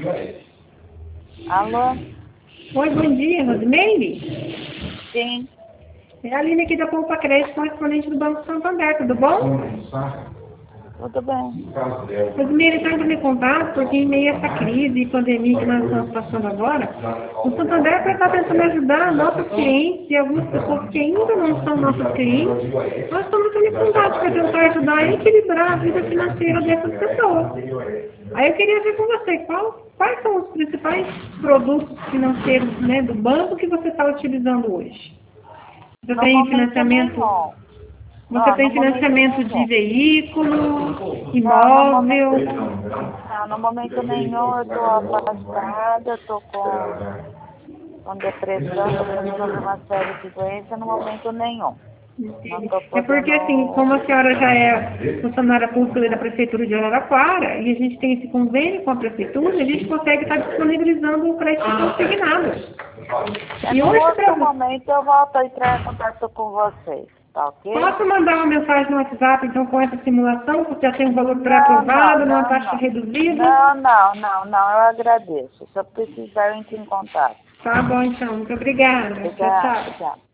Alô? Oi, bom dia, Rosimeire? Sim. É a Aline aqui da Poupa Crédito, correspondente do Banco Santander, tudo bom? Tudo bem. Rosimeire, está entrando em contato porque em meio a essa crise e pandemia que nós estamos passando agora, o Santander está tentando ajudar nossos clientes e algumas pessoas que ainda não são nossos clientes. Nós estamos entrando em contato para tentar ajudar a equilibrar a vida financeira dessas pessoas. Aí eu queria ver com você, quais são os principais produtos financeiros, né, do banco que você está utilizando hoje? Você No tem momento financiamento? nenhum. Você Não, tem no momento financiamento de nenhum. veículo, Não, no momento imóvel? nenhum. Não, no momento nenhum eu estou afastada, estou com depressão, estou passando por uma série de doenças, no momento nenhum. Não estou É porque, assim, podendo. como a senhora já é funcionária pública da Prefeitura de Araraquara, e a gente tem esse convênio com a Prefeitura, a gente consegue estar disponibilizando o crédito consignado. E Num hoje, outro momento eu volto a entrar em contato com vocês, tá ok? posso mandar uma mensagem no WhatsApp, então, com essa simulação, que já tem um valor Não, não, pré-aprovado, numa não, taxa não. reduzida? Não, eu agradeço. Se eu precisar, eu entro em contato. Tá bom, então. Muito obrigada. Tchau, Obrigada, tchau. obrigada.